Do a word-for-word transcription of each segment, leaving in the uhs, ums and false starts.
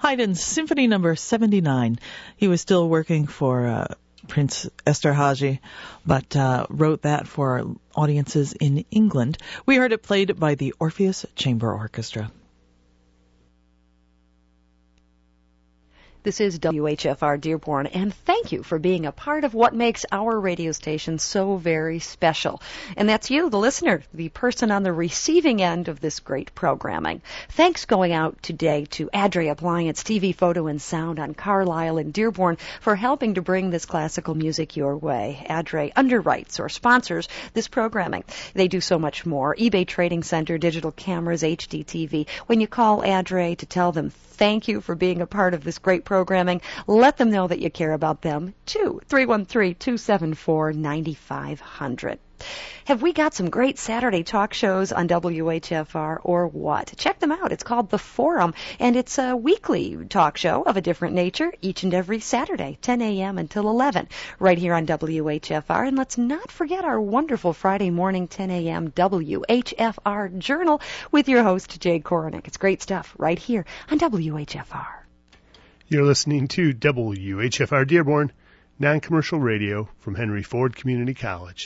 Haydn's Symphony Number seventy-nine. He was still working for uh, Prince Esterhazy, but uh, wrote that for audiences in England. We heard it played by the Orpheus Chamber Orchestra. This is W H F R Dearborn, and thank you for being a part of what makes our radio station so very special. And that's you, the listener, the person on the receiving end of this great programming. Thanks going out today to Adre Appliance T V, Photo, and Sound on Carlisle and Dearborn for helping to bring this classical music your way. Adre underwrites or sponsors this programming. They do so much more. eBay Trading Center, digital cameras, H D T V. When you call Adre to tell them thank you for being a part of this great programming, let them know that you care about them, too. three one three, two seven four, nine five zero zero. Have we got some great Saturday talk shows on W H F R or what? Check them out. It's called The Forum, and it's a weekly talk show of a different nature each and every Saturday, ten a.m. until eleven, right here on W H F R. And let's not forget our wonderful Friday morning, ten a.m. W H F R Journal with your host, Jay Koronick. It's great stuff right here on W H F R. You're listening to W H F R Dearborn, non-commercial radio from Henry Ford Community College.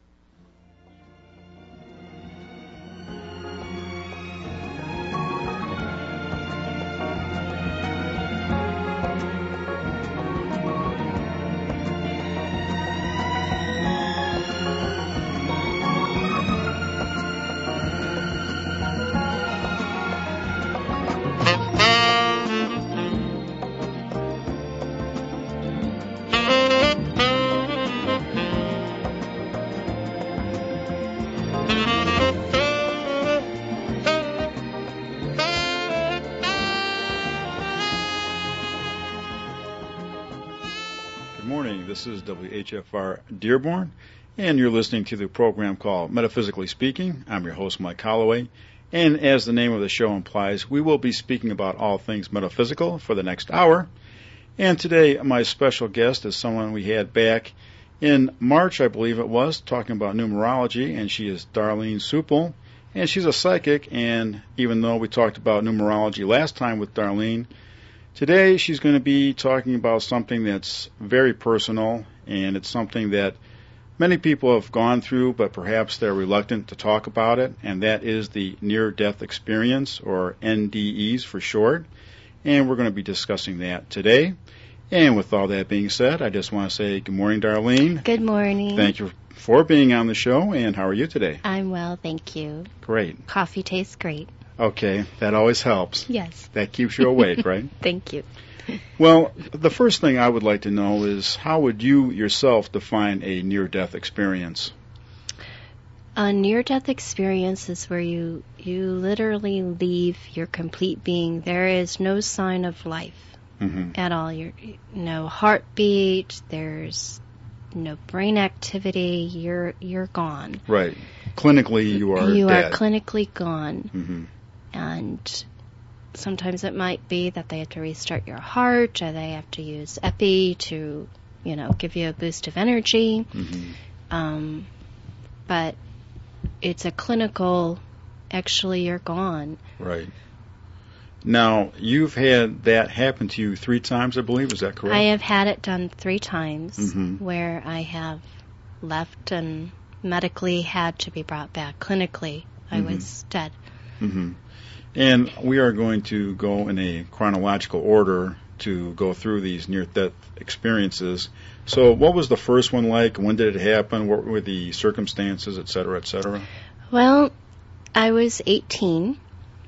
This is W H F R Dearborn, and you're listening to the program called Metaphysically Speaking. I'm your host, Mike Holloway, and as the name of the show implies, we will be speaking about all things metaphysical for the next hour. And today, my special guest is someone we had back in March, I believe it was, talking about numerology, and she is Darlene Supel, and she's a psychic, and even though we talked about numerology last time with Darlene, today she's going to be talking about something that's very personal, and it's something that many people have gone through, but perhaps they're reluctant to talk about it, and that is the near-death experience, or N D Es for short, and we're going to be discussing that today. And with all that being said, I just want to say good morning, Darlene. Good morning. Thank you for being on the show, and how are you today? I'm well, thank you. Great. Coffee tastes great. Okay, that always helps. Yes. That keeps you awake, right? Thank you. Well, the first thing I would like to know is how would you yourself define a near-death experience? A near-death experience is where you, you literally leave your complete being. There is no sign of life mm-hmm. at all. You're, no heartbeat, there's no brain activity, you're you're gone. Right. Clinically, you are You dead. are clinically gone. Mm-hmm. And sometimes it might be that they have to restart your heart, or they have to use epi to, you know, give you a boost of energy. Mm-hmm. Um, but it's a clinical, actually you're gone. Right. Now, you've had that happen to you three times, I believe. Is that correct? I have had it done three times mm-hmm. where I have left and medically had to be brought back. Clinically, I mm-hmm. was dead. Mm-hmm. And we are going to go in a chronological order to go through these near-death experiences. So what was the first one like? When did it happen? What were the circumstances, et cetera, et cetera? Well, I was eighteen,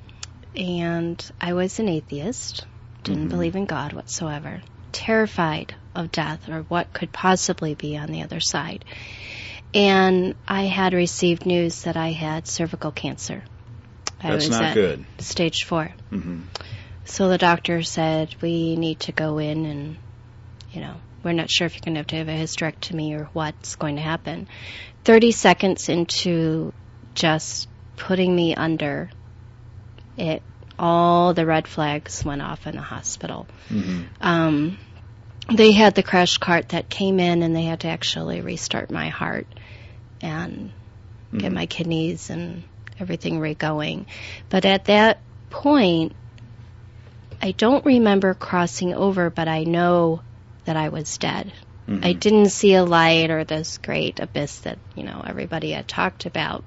and I was an atheist. Didn't mm-hmm. believe in God whatsoever. Terrified of death or what could possibly be on the other side. And I had received news that I had cervical cancer. I That's was not at good. Stage four. Mm-hmm. So the doctor said, we need to go in and, you know, we're not sure if you're going to have to have a hysterectomy or what's going to happen. thirty seconds into just putting me under, it, all the red flags went off in the hospital. Mm-hmm. Um, they had the crash cart that came in, and they had to actually restart my heart and mm-hmm. get my kidneys and everything re-going. But at that point, I don't remember crossing over, but I know that I was dead. Mm-hmm. I didn't see a light or this great abyss that, you know, everybody had talked about.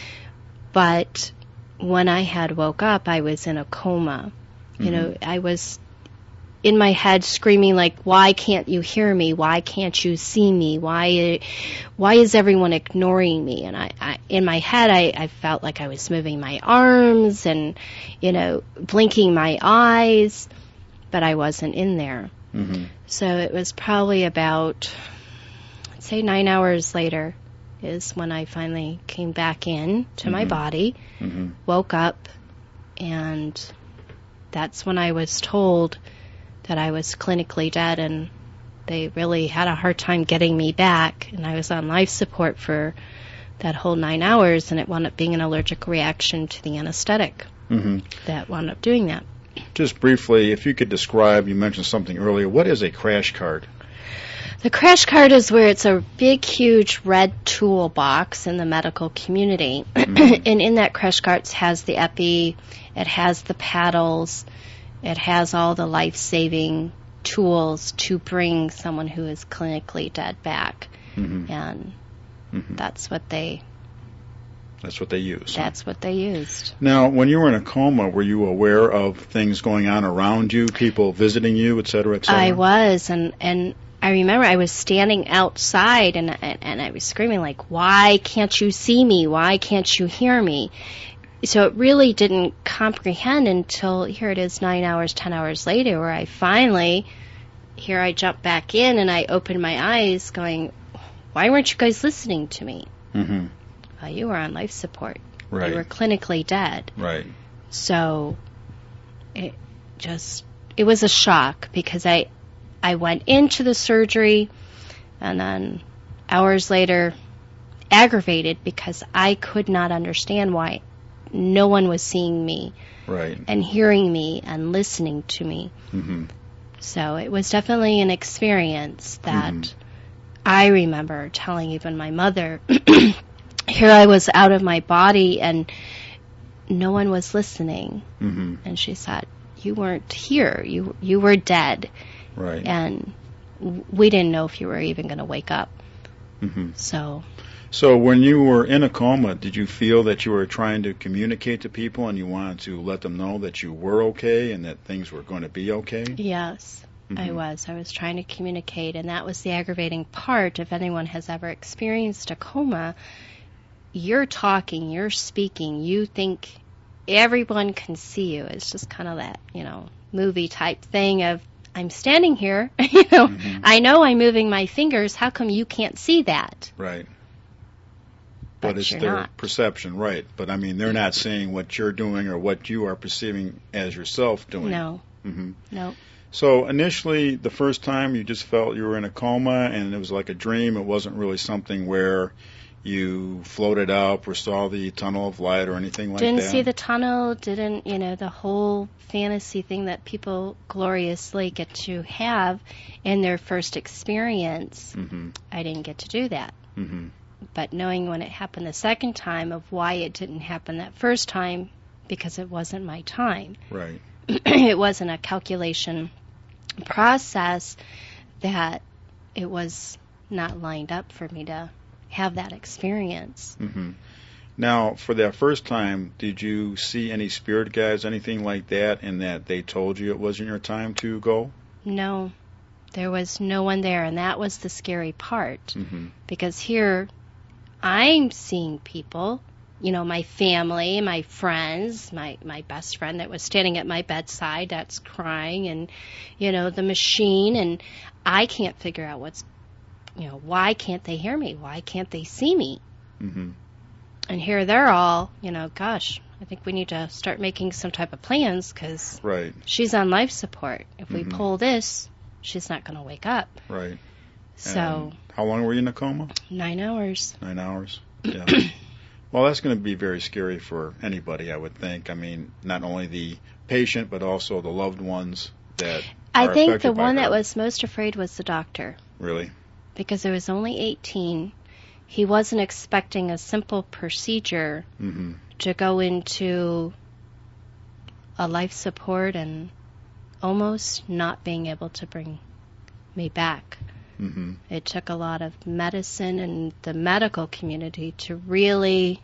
But when I had woke up, I was in a coma. Mm-hmm. You know, I was in my head screaming like, why can't you hear me? Why can't you see me? Why why is everyone ignoring me? And I, I in my head, I, I felt like I was moving my arms and, you know, blinking my eyes, but I wasn't in there. Mm-hmm. So it was probably about, I'd say nine hours later is when I finally came back in to mm-hmm. my body, mm-hmm. woke up, and that's when I was told that I was clinically dead, and they really had a hard time getting me back, and I was on life support for that whole nine hours, and it wound up being an allergic reaction to the anesthetic mm-hmm. that wound up doing that. Just briefly, if you could describe, you mentioned something earlier, what is a crash cart? The crash cart is where it's a big, huge red toolbox in the medical community, mm-hmm. and in that crash cart has the epi, it has the paddles, it has all the life-saving tools to bring someone who is clinically dead back, mm-hmm. and mm-hmm. that's what they... That's what they used. That's huh? what they used. Now, when you were in a coma, were you aware of things going on around you, people visiting you, et cetera, et cetera? I was, and, and I remember I was standing outside, and, and, and I was screaming, like, why can't you see me? Why can't you hear me? So it really didn't comprehend until, here it is, nine hours, ten hours later, where I finally, here I jump back in, and I open my eyes going, why weren't you guys listening to me? Mm-hmm. Uh, you were on life support. Right. You were clinically dead. Right. So it just, it was a shock because I, I went into the surgery and then hours later aggravated because I could not understand why no one was seeing me. Right. And hearing me and listening to me. Mm-hmm. So it was definitely an experience that mm-hmm. I remember telling even my mother. Here I was out of my body and no one was listening. Mm-hmm. And she said, you weren't here. You you were dead. Right. And we didn't know if you were even going to wake up. Mm-hmm. So... So when you were in a coma, did you feel that you were trying to communicate to people and you wanted to let them know that you were okay and that things were going to be okay? Yes, mm-hmm. I was. I was trying to communicate, and that was the aggravating part. If anyone has ever experienced a coma, you're talking, you're speaking, you think everyone can see you. It's just kind of that, you know, movie type thing of, I'm standing here, you know, mm-hmm. I know I'm moving my fingers, how come you can't see that? Right. But, but it's you're their not. perception, right. But, I mean, they're not seeing what you're doing or what you are perceiving as yourself doing. No. Mm-hmm. No. So, initially, the first time you just felt you were in a coma and it was like a dream. It wasn't really something where you floated up or saw the tunnel of light or anything like didn't that? Didn't see the tunnel, didn't, you know, the whole fantasy thing that people gloriously get to have in their first experience. Mm-hmm. I didn't get to do that. Mm-hmm. But knowing when it happened the second time of why it didn't happen that first time, because it wasn't my time. Right. It wasn't a calculation process that it was not lined up for me to have that experience. Mm-hmm. Now, for that first time, did you see any spirit guides, anything like that, and that they told you it wasn't your time to go? No. There was no one there, and that was the scary part. Mm-hmm. Because here, I'm seeing people, you know, my family, my friends, my, my best friend that was standing at my bedside that's crying, and, you know, the machine, and I can't figure out what's, you know, why can't they hear me? Why can't they see me? Mm-hmm. And here they're all, you know, gosh, I think we need to start making some type of plans because right. she's on life support. If mm-hmm. we pull this, she's not going to wake up. Right. So. And how long were you in a coma? Nine hours. Nine hours. Yeah. Well, that's going to be very scary for anybody, I would think. I mean, not only the patient, but also the loved ones that I are think affected the by one her. that was most afraid was the doctor. Really? Because I was only eighteen. He wasn't expecting a simple procedure mm-hmm. to go into a life support and almost not being able to bring me back. Mm-hmm. It took a lot of medicine and the medical community to really,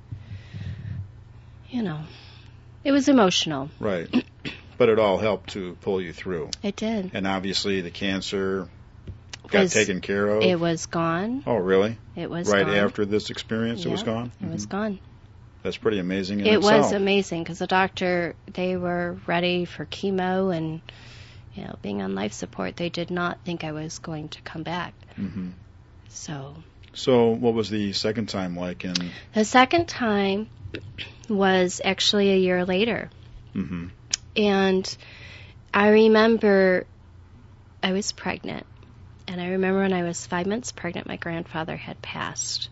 you know, it was emotional. Right. But it all helped to pull you through. It did. And obviously the cancer got Was- taken care of. It was gone. Oh, really? It was Right gone. after this experience, it was Yep, gone? It was Mhm. gone. That's pretty amazing in It itself. was amazing because the doctor, they were ready for chemo and, you know, being on life support. They did not think I was going to come back. Mm-hmm. So So what was the second time like? And the second time was actually a year later. mm-hmm. And I remember I was pregnant. And I remember when I was five months pregnant, my grandfather had passed.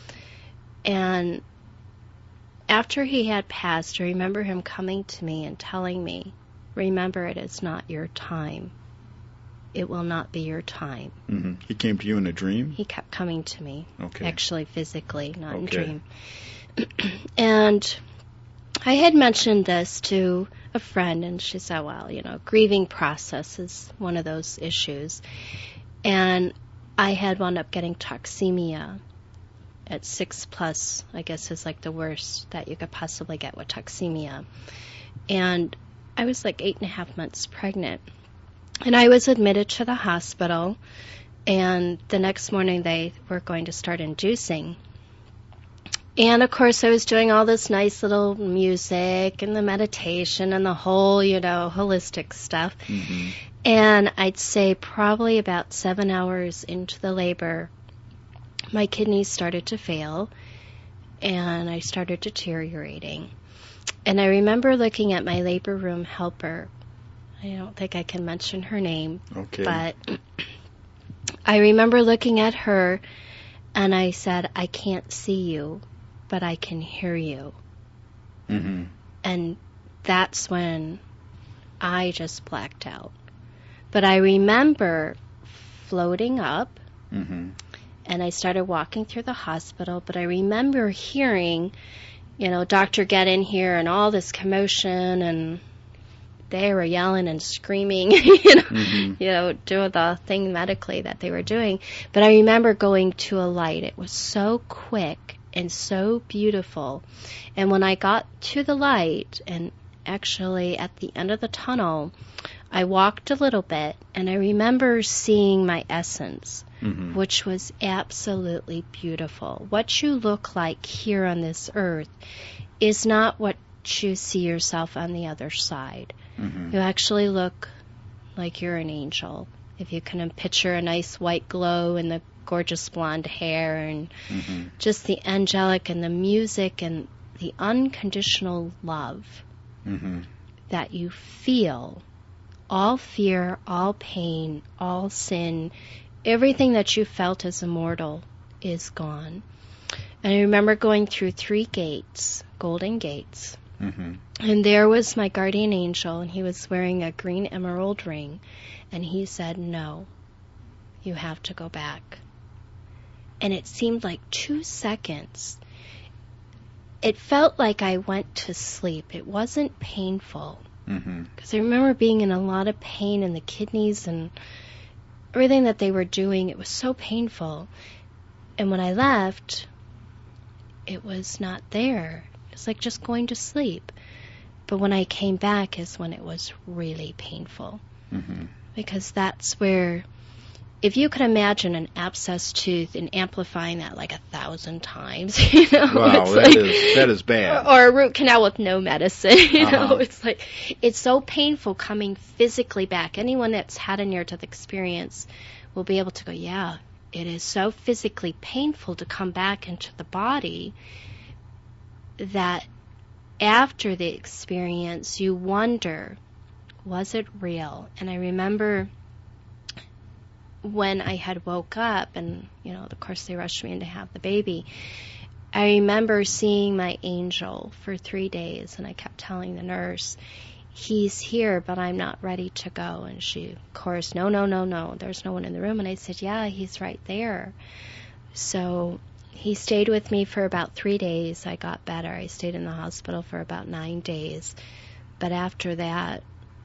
And after he had passed, I remember him coming to me and telling me, remember, it is not your time. It will not be your time. Mm-hmm. He came to you in a dream? He kept coming to me, Okay. actually physically, not in Okay. dream. And I had mentioned this to a friend, and she said, well, you know, grieving process is one of those issues. And I had wound up getting toxemia at six plus, I guess is like the worst that you could possibly get with toxemia. And I was like eight and a half months pregnant. And I was admitted to the hospital, and the next morning they were going to start inducing. And, of course, I was doing all this nice little music and the meditation and the whole, you know, holistic stuff. Mm-hmm. And I'd say probably about seven hours into the labor, my kidneys started to fail, and I started deteriorating. And I remember looking at my labor room helper. I don't think I can mention her name, Okay. but I remember looking at her, and I said, I can't see you, but I can hear you. Mm-hmm. And that's when I just blacked out. But I remember floating up, Mm-hmm. and I started walking through the hospital, but I remember hearing, you know, doctor, get in here, and all this commotion, and they were yelling and screaming, you know, Mm-hmm. you know, doing the thing medically that they were doing. But I remember going to a light. It was so quick and so beautiful. And when I got to the light, and actually at the end of the tunnel, I walked a little bit, and I remember seeing my essence, Mm-hmm. which was absolutely beautiful. What you look like here on this earth is not what you see yourself on the other side. Mm-hmm. You actually look like you're an angel. If you can picture a nice white glow and the gorgeous blonde hair and Mm-hmm. just the angelic and the music and the unconditional love Mm-hmm. that you feel, all fear, all pain, all sin, everything that you felt as a mortal is gone. And I remember going through three gates, golden gates, Mm-hmm. and there was my guardian angel, and he was wearing a green emerald ring, and he said, no, you have to go back. And it seemed like two seconds. It felt like I went to sleep. It wasn't painful. Mm-hmm. Because I remember being in a lot of pain in the kidneys and everything that they were doing. It was so painful. And when I left, it was not there. It was like just going to sleep. But when I came back is when it was really painful. Mm-hmm. Because that's where, if you could imagine an abscessed tooth and amplifying that like a thousand times, you know, Wow, it's that like, is that is bad. or a root canal with no medicine, you Uh-huh. know, it's like, it's so painful coming physically back. Anyone that's had a near-death experience will be able to go, yeah, it is so physically painful to come back into the body that after the experience, you wonder, was it real? And I remember when I had woke up, and, you know, of course they rushed me in to have the baby, I remember seeing my angel for three days, and I kept telling the nurse, he's here, but I'm not ready to go. And she, of course, no, no, no, no, there's no one in the room. And I said, yeah, he's right there. So he stayed with me for about three days. I got better. I stayed in the hospital for about nine days. But after that,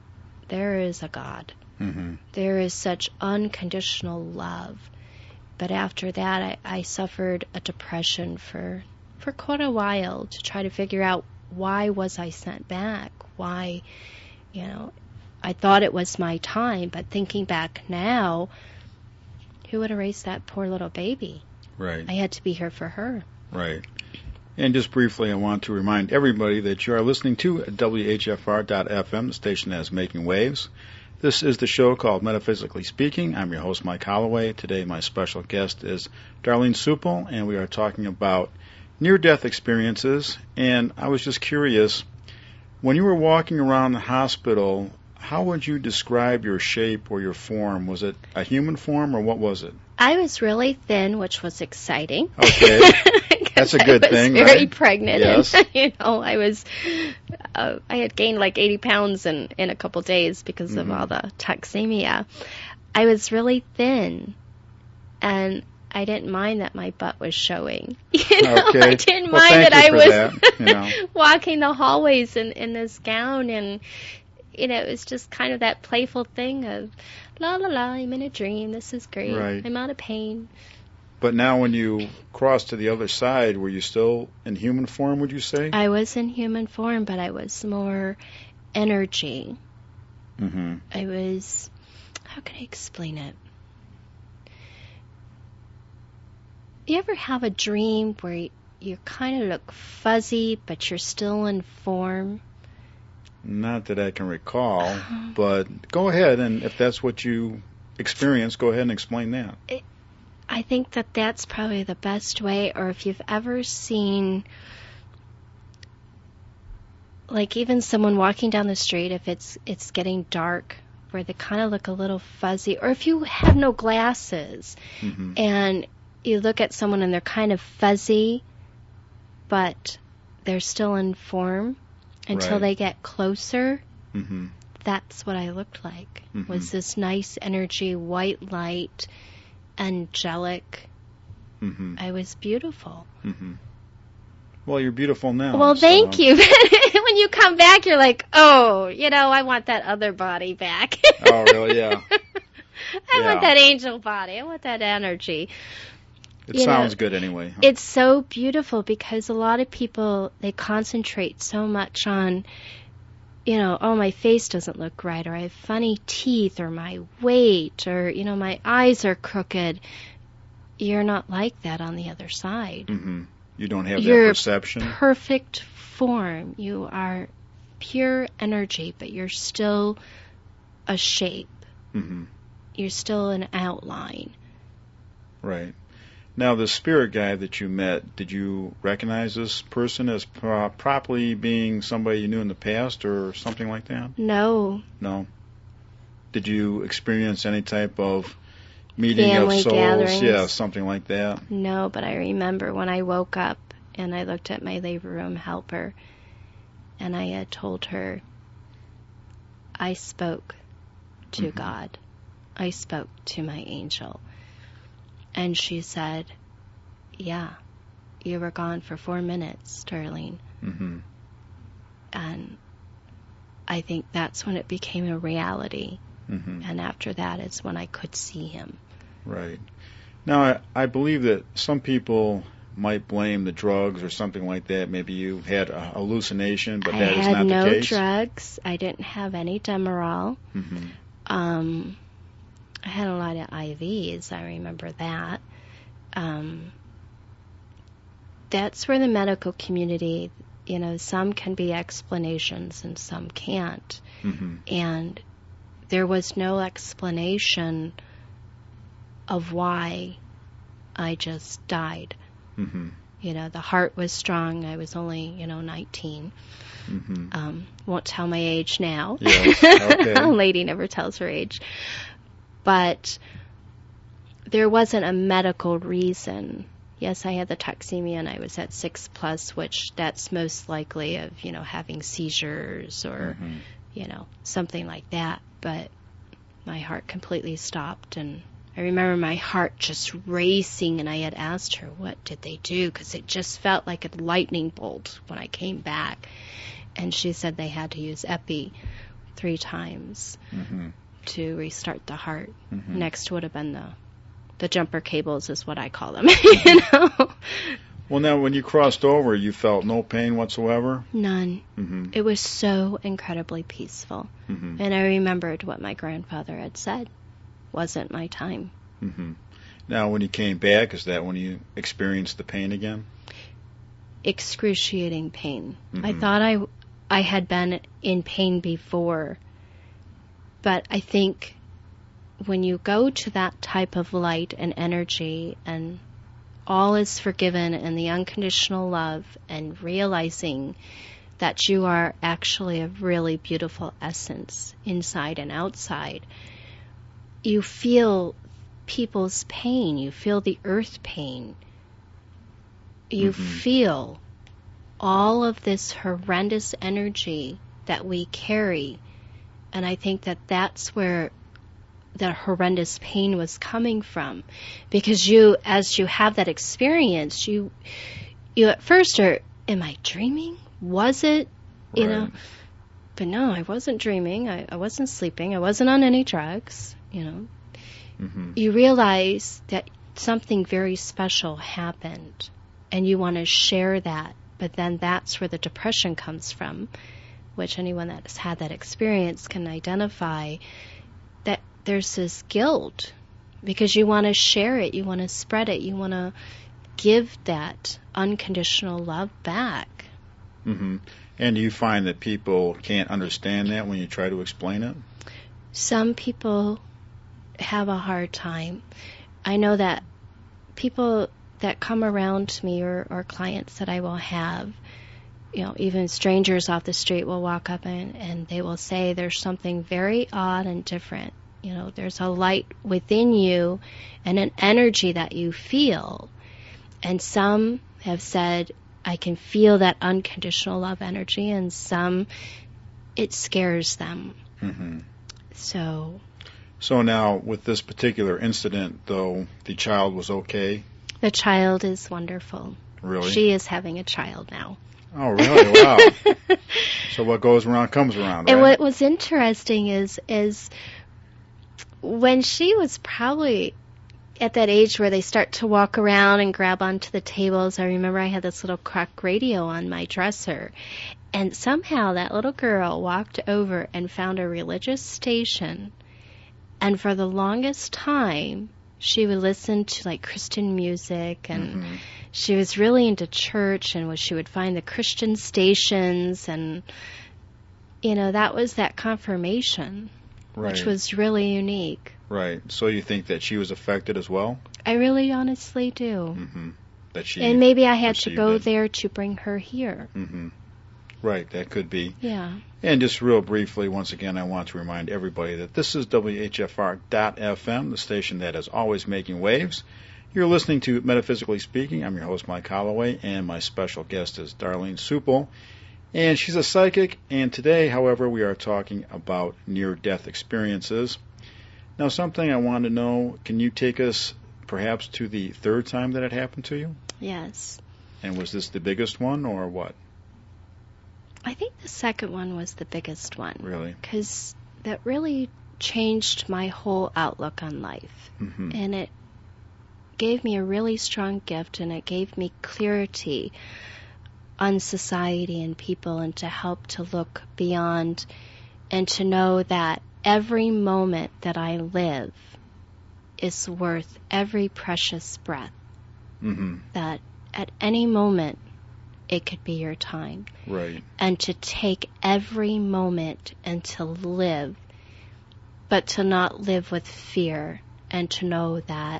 there is a God. Mm-hmm. There is such unconditional love. But after that, I, I suffered a depression for for quite a while to try to figure out, why was I sent back? Why, you know, I thought it was my time, but thinking back now, who would have raised that poor little baby? Right. I had to be here for her. Right. And just briefly, I want to remind everybody that you are listening to W H F R dot F M, the station that is making waves. This is the show called Metaphysically Speaking. I'm your host, Mike Holloway. Today, my special guest is Darlene Supel, and we are talking about near-death experiences. And I was just curious, when you were walking around the hospital, how would you describe your shape or your form? Was it a human form, or what was it? I was really thin, which was exciting. Okay. That's a good I was thing, very right? pregnant. Yes. And, you know, I was, uh, I had gained like eighty pounds in, in a couple days because Mm-hmm. of all the toxemia. I was really thin, and I didn't mind that my butt was showing. You know, Okay. I didn't Well, mind thank that you I for was that, you know. walking the hallways in, in this gown, and, you know, it was just kind of that playful thing of, la la la, I'm in a dream, this is great, Right. I'm out of pain. But now when you crossed to the other side, were you still in human form, would you say? I was in human form, but I was more energy. Mm-hmm. I was, how can I explain it? You ever have a dream where you, you kind of look fuzzy, but you're still in form? Not that I can recall, but go ahead, and if that's what you experienced, go ahead and explain that. It, I think that that's probably the best way, or if you've ever seen, like even someone walking down the street, if it's it's getting dark, where they kind of look a little fuzzy, or if you have no glasses, Mm-hmm. and you look at someone and they're kind of fuzzy, but they're still in form until Right. they get closer. Mm-hmm. That's what I looked like, Mhm. was this nice energy, white light, angelic. Mm-hmm. I was beautiful. Mm-hmm. Well, you're beautiful now. Well, so- thank you. When you come back, you're like, oh, you know, I want that other body back. Oh, really? Yeah. I Yeah. want that angel body. I want that energy. It You sounds know, good anyway. huh? It's so beautiful because a lot of people, they concentrate so much on, you know, oh, my face doesn't look right, or I have funny teeth, or my weight, or, you know, my eyes are crooked. You're not like that on the other side. Mm-hmm. You don't have You're that perception. Perfect form. You are pure energy, but you're still a shape. Mm-hmm. You're still an outline. Right. Now, the spirit guide that you met, did you recognize this person as pro- properly being somebody you knew in the past or something like that? No. No. Did you experience any type of meeting Family of souls? gatherings? Yeah, something like that. No, but I remember when I woke up and I looked at my labor room helper and I had told her, I spoke to Mhm. God. I spoke to my angel. And she said, yeah, you were gone for four minutes, Darlene. Mm-hmm. And I think that's when it became a reality. Mm-hmm. And after that is when I could see him. Right. Now, I, I believe that some people might blame the drugs or something like that. Maybe you had a hallucination, but I that is had not no the case. drugs. I didn't have any Demerol. Mm-hmm. Um, I had a lot of I Vs. I remember that. Um, that's where the medical community, you know, some can be explanations and some can't. Mm-hmm. And there was no explanation of why I just died. Mm-hmm. You know, the heart was strong. I was only, you know, nineteen. Mm-hmm. Um, won't tell my age now. Yes, okay. A lady never tells her age. But there wasn't a medical reason. Yes, I had the toxemia and I was at six plus, which that's most likely of, you know, having seizures or, Mm-hmm. you know, something like that. But my heart completely stopped, and I remember my heart just racing, and I had asked her, what did they do? Because it just felt like a lightning bolt when I came back. And she said they had to use epi. three times Mm-hmm. to restart the heart. Mm-hmm. Next would have been the the jumper cables, is what I call them. You know, Well, now when you crossed over, you felt no pain whatsoever? none. Mm-hmm. It was so incredibly peaceful. Mm-hmm. And I remembered what my grandfather had said. Wasn't my time. Mm-hmm. Now, when you came back, is that when you experienced the pain again? Excruciating pain. Mm-hmm. I thought I, I had been in pain before, but I think when you go to that type of light and energy and all is forgiven and the unconditional love and realizing that you are actually a really beautiful essence inside and outside, you feel people's pain. You feel the earth pain. You Mm-hmm. feel all of this horrendous energy that we carry. And I think that that's where that horrendous pain was coming from. Because you, as you have that experience, you, you at first are, am I dreaming? Was it? You Right. know? But no, I wasn't dreaming. I, I wasn't sleeping. I wasn't on any drugs, you know. Mm-hmm. You realize that something very special happened and you want to share that, but then that's where the depression comes from, which anyone that has had that experience can identify, that there's this guilt because you want to share it, you want to spread it, you want to give that unconditional love back. Mm-hmm. And do you find that people can't understand that when you try to explain it? Some people have a hard time. I know that people that come around to me or, or clients that I will have, you know, even strangers off the street will walk up and, and they will say there's something very odd and different. You know, there's a light within you and an energy that you feel. And some have said, I can feel that unconditional love energy, and some, it scares them. Mm-hmm. So... So now, with this particular incident, though, the child was okay? The child is wonderful. Really? She is having a child now. Oh, really? Wow. So what goes around comes around, right? And what was interesting is, is when she was probably at that age where they start to walk around and grab onto the tables, I remember I had this little crack radio on my dresser. And somehow that little girl walked over and found a religious station. And for the longest time, she would listen to like Christian music, and Mm-hmm. she was really into church, and she would find the Christian stations, and you know, that was that confirmation, Right. which was really unique. Right. So you think that she was affected as well? I really honestly do. Mm-hmm. That she. And maybe I had to received go it. there to bring her here. Mm-hmm. Right. That could be. Yeah. And just real briefly, once again, I want to remind everybody that this is W H F R dot F M, the station that is always making waves. You're listening to Metaphysically Speaking. I'm your host, Mike Holloway, and my special guest is Darlene Supel. And she's a psychic, and today, however, we are talking about near-death experiences. Now, something I want to know, can you take us perhaps to the third time that it happened to you? Yes. And was this the biggest one, or what? I think the second one was the biggest one. Really? Because that really changed my whole outlook on life. Mm-hmm. And it gave me a really strong gift, and it gave me clarity on society and people, and to help to look beyond and to know that every moment that I live is worth every precious breath. Mm-hmm. That at any moment it could be your time. Right. And to take every moment and to live, but to not live with fear, and to know that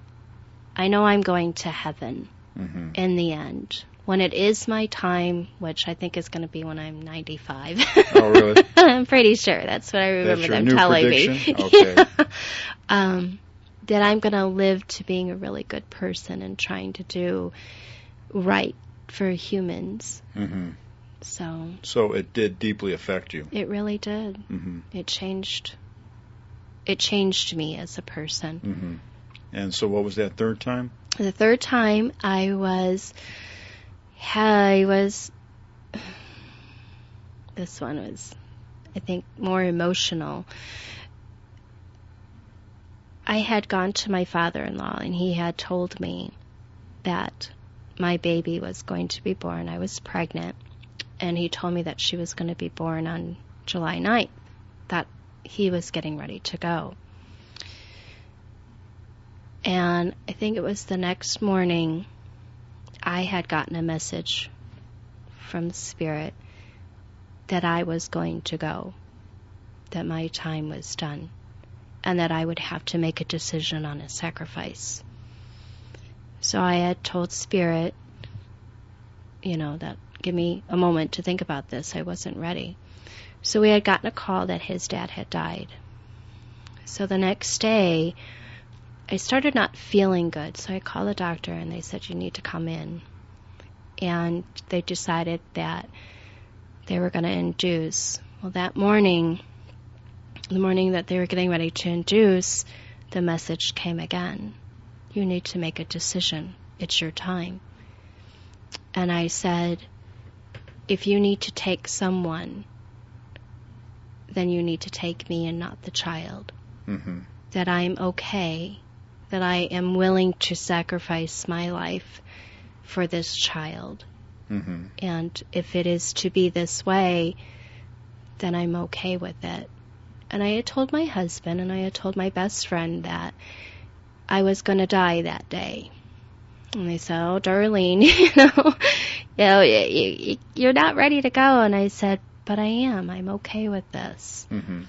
I know I'm going to heaven Mm-hmm. in the end. When it is my time, which I think is going to be when I'm ninety-five. Oh, really? I'm pretty sure. That's what I remember That's your them new telling prediction? me. Okay. Yeah. Um, that I'm going to live to being a really good person and trying to do right for humans. Mm-hmm. So So it did deeply affect you. it really did. Mm-hmm. It changed. It changed me as a person. Mm-hmm. And so what was that third time? The third time I was, I was, this one was I think, more emotional. I had gone to my father-in-law, and he had told me that my baby was going to be born. I was pregnant, and he told me that she was going to be born on July ninth, that he was getting ready to go. And I think it was the next morning I had gotten a message from the Spirit that I was going to go, that my time was done, and that I would have to make a decision on a sacrifice. So I had told Spirit, you know, that give me a moment to think about this. I wasn't ready. So we had gotten a call that his dad had died. So the next day, I started not feeling good. So I called the doctor, and they said, you need to come in. And they decided that they were going to induce. Well, that morning, the morning that they were getting ready to induce, the message came again. You need to make a decision. It's your time. And I said, if you need to take someone, then you need to take me and not the child. Mm-hmm. That I'm okay, that I am willing to sacrifice my life for this child. Mm-hmm. And if it is to be this way, then I'm okay with it. And I had told my husband and I had told my best friend that I was going to die that day. And they said, oh, Darlene, you know, you know, you, you, you're not ready to go. And I said, but I am. I'm okay with this. Mm-hmm.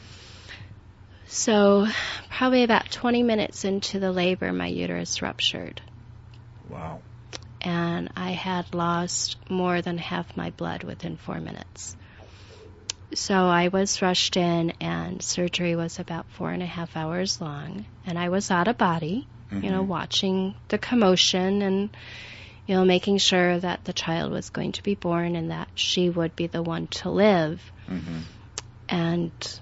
So probably about twenty minutes into the labor, my uterus ruptured. Wow. And I had lost more than half my blood within four minutes. So I was rushed in, and surgery was about four and a half hours long. And I was out of body, mm-hmm. you know, watching the commotion and, you know, making sure that the child was going to be born and that she would be the one to live. Mm-hmm. And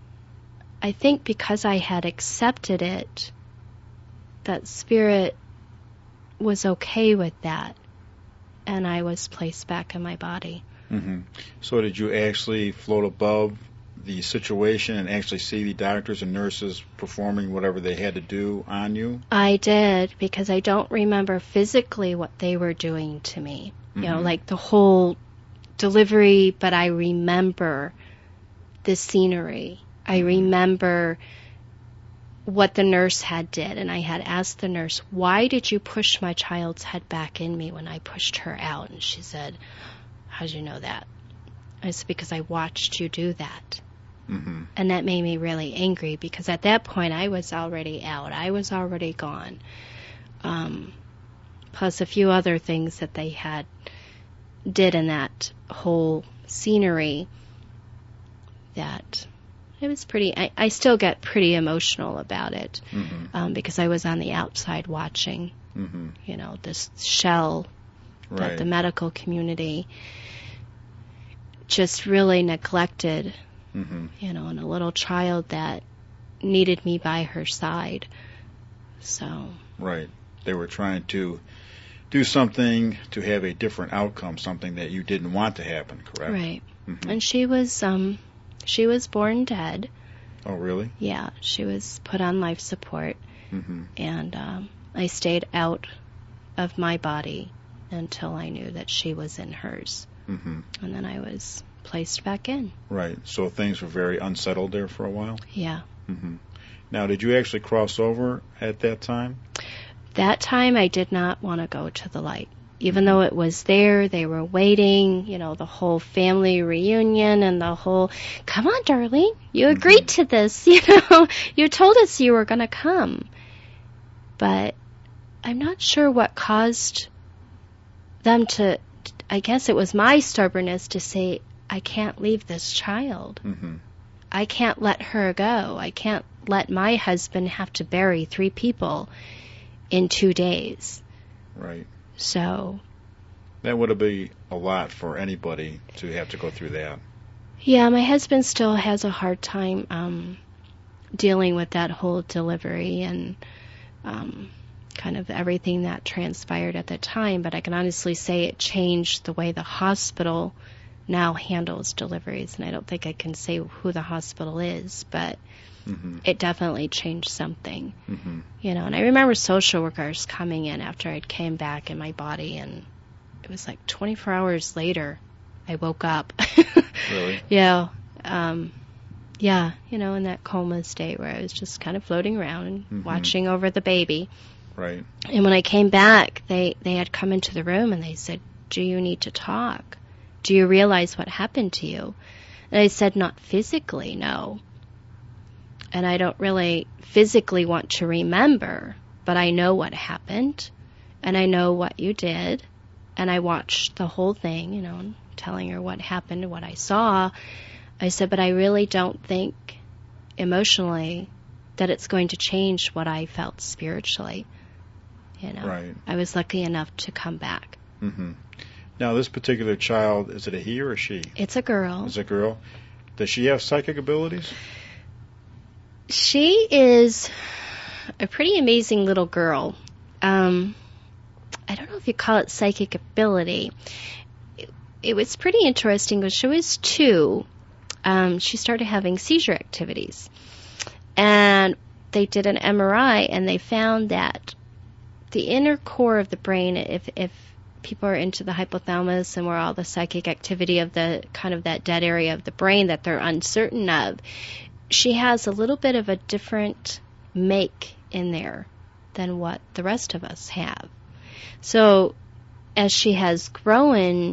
I think because I had accepted it, that Spirit was okay with that, and I was placed back in my body. Mm-hmm. So did you actually float above the situation and actually see the doctors and nurses performing whatever they had to do on you? I did, because I don't remember physically what they were doing to me. Mm-hmm. You know, like the whole delivery, but I remember the scenery. I remember what the nurse had did, and I had asked the nurse, why did you push my child's head back in me when I pushed her out? And she said, how did you know that? I said, because I watched you do that. Mm-hmm. And that made me really angry, because at that point I was already out. I was already gone. Um, plus a few other things that they had did in that whole scenery that... It was pretty, I, I still get pretty emotional about it, mm-hmm. um, because I was on the outside watching, mm-hmm. you know, this shell right. that the medical community just really neglected, mm-hmm. you know, and a little child that needed me by her side. So. Right. They were trying to do something to have a different outcome, something that you didn't want to happen, correct? Right. Mm-hmm. And she was, um, She was born dead. Oh, really? Yeah, she was put on life support, mm-hmm. and um, I stayed out of my body until I knew that she was in hers, mm-hmm. and then I was placed back in. Right, so things were very unsettled there for a while? Yeah. Mm-hmm. Now, did you actually cross over at that time? That time I did not want to go to the light. Even though it was there, they were waiting, you know, the whole family reunion and the whole, come on, darling, you agreed mm-hmm. to this, you know, you told us you were going to come. But I'm not sure what caused them to, I guess it was my stubbornness to say, I can't leave this child. Mm-hmm. I can't let her go. I can't let my husband have to bury three people in two days. Right. So that would have been a lot for anybody to have to go through that. Yeah, my husband still has a hard time um, dealing with that whole delivery and um, kind of everything that transpired at the time. But I can honestly say it changed the way the hospital now handles deliveries, and I don't think I can say who the hospital is, but mm-hmm. it definitely changed something. Mm-hmm. You know, and I remember social workers coming in after I came back in my body, and it was like twenty-four hours later, I woke up. Really? Yeah. Um, yeah, you know, in that coma state where I was just kind of floating around and mm-hmm. watching over the baby. Right. And when I came back, they, they had come into the room and they said, do you need to talk? Do you realize what happened to you? And I said, not physically, no. And I don't really physically want to remember, but I know what happened, and I know what you did, and I watched the whole thing, you know, telling her what happened and what I saw. I said, but I really don't think emotionally that it's going to change what I felt spiritually. You know, right. I was lucky enough to come back. Mm-hmm. Now, this particular child, is it a he or a she? It's a girl. It's a girl. Does she have psychic abilities? She is a pretty amazing little girl. Um, I don't know if you call it psychic ability. It, it was pretty interesting. When she was two, um, she started having seizure activities. And they did an M R I, and they found that the inner core of the brain, if, if people are into the hypothalamus and where all the psychic activity of the kind of that dead area of the brain that they're uncertain of, she has a little bit of a different make in there than what the rest of us have. So as she has grown,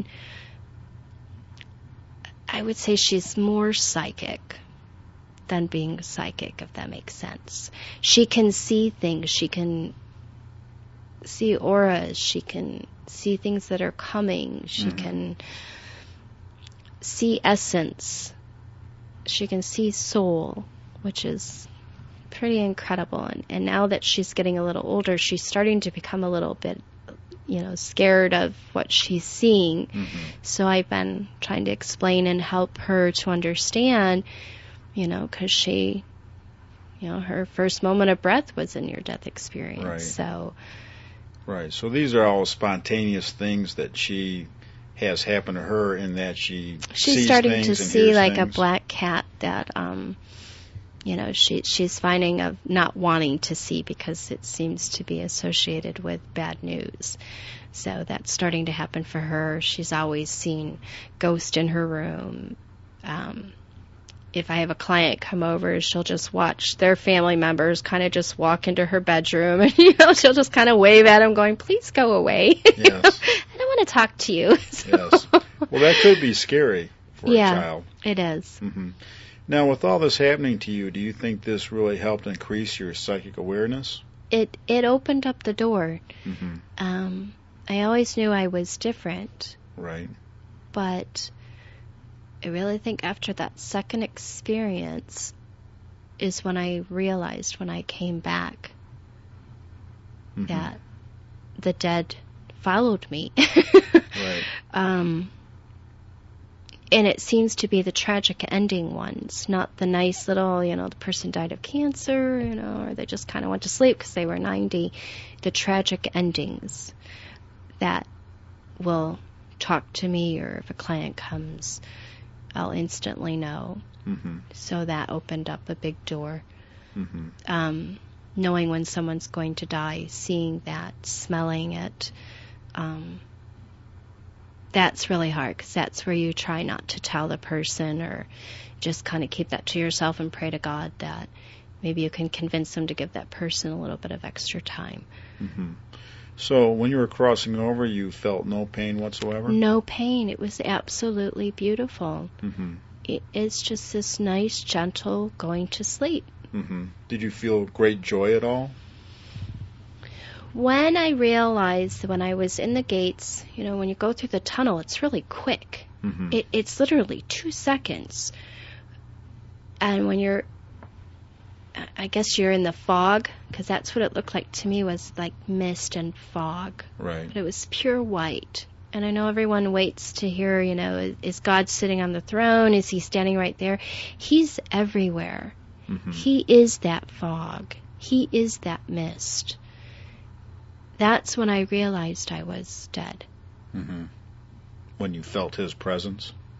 I would say she's more psychic than being psychic, if that makes sense. She can see things. She can see auras. She can see things that are coming. She mm-hmm. can see essence. She can see soul, which is pretty incredible. And, and now that she's getting a little older, she's starting to become a little bit, you know, scared of what she's seeing. Mm-hmm. So I've been trying to explain and help her to understand, you know, because she, you know, her first moment of breath was a near-death experience. Right. So, right. So these are all spontaneous things that she has happened to her, in that she she's sees starting things to and see hears like things. a black cat that, um, you know, she she's finding of not wanting to see because it seems to be associated with bad news. So that's starting to happen for her. She's always seen ghosts in her room. Um, if I have a client come over, she'll just watch their family members kind of just walk into her bedroom, and you know, she'll just kind of wave at them, going, "Please go away. Yes. I don't want to talk to you." So. Yes. Well, that could be scary for yeah, a child. It is. Mm-hmm. Now, with all this happening to you, do you think this really helped increase your psychic awareness? It it opened up the door. Mm-hmm. Um, I always knew I was different. Right. But I really think after that second experience is when I realized, when I came back, mm-hmm. that the dead followed me. Right. Um, and it seems to be the tragic ending ones, not the nice little, you know, the person died of cancer, you know, or they just kind of went to sleep because they were ninety. The tragic endings that will talk to me, or if a client comes, I'll instantly know. Mm-hmm. So that opened up a big door. Mm-hmm. Um, knowing when someone's going to die, seeing that, smelling it, um, that's really hard, because that's where you try not to tell the person, or just kind of keep that to yourself and pray to God that maybe you can convince them to give that person a little bit of extra time. Mm-hmm. So when you were crossing over, you felt no pain whatsoever? No pain. It was absolutely beautiful. Mm-hmm. It, it's just this nice, gentle going to sleep. Mm-hmm. Did you feel great joy at all? When I realized, when I was in the gates, you know, when you go through the tunnel, it's really quick. Mm-hmm. It, it's literally two seconds. And when you're, I guess you're in the fog, because that's what it looked like to me, was like mist and fog. Right. But it was pure white. And I know everyone waits to hear, you know, is God sitting on the throne? Is he standing right there? He's everywhere. Mm-hmm. He is that fog. He is that mist. That's when I realized I was dead. Mm-hmm. When you felt his presence?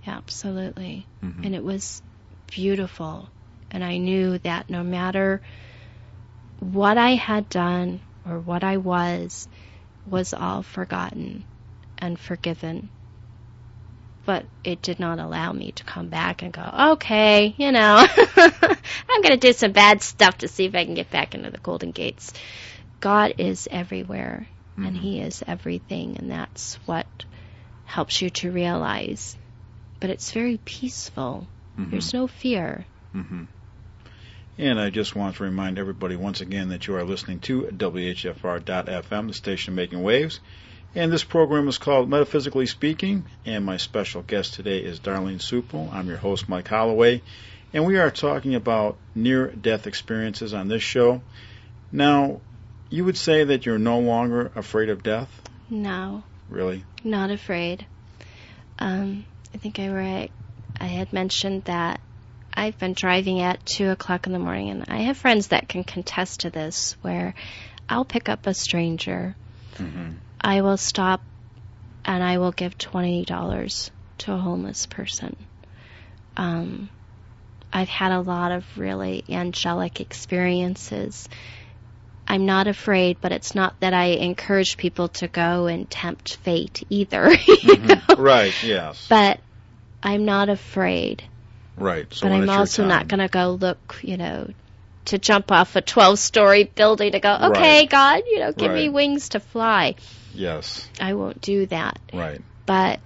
Absolutely. Mm-hmm. And it was beautiful. And I knew that no matter what I had done or what I was, was all forgotten and forgiven. But it did not allow me to come back and go, okay, you know, I'm going to do some bad stuff to see if I can get back into the Golden Gates. God is everywhere, mm-hmm. and He is everything, and that's what helps you to realize. But it's very peaceful. Mm-hmm. There's no fear. Mm-hmm. And I just want to remind everybody once again that you are listening to W H F R dot F M, the station making waves. And this program is called Metaphysically Speaking, and my special guest today is Darlene Supel. I'm your host, Mike Holloway, and we are talking about near-death experiences on this show. Now, you would say that you're no longer afraid of death? No. Really? Not afraid. Um, I think I read, I had mentioned that I've been driving at two o'clock in the morning, and I have friends that can contest to this, where I'll pick up a stranger. Mm-hmm. I will stop and I will give twenty dollars to a homeless person. Um, I've had a lot of really angelic experiences. I'm not afraid, but it's not that I encourage people to go and tempt fate either. Mm-hmm. know? Right, yes. But I'm not afraid. Right. So but I'm also not going to go look, you know, to jump off a twelve-story building to go, okay, right. God, you know, give right. me wings to fly. Yes. I won't do that. Right. But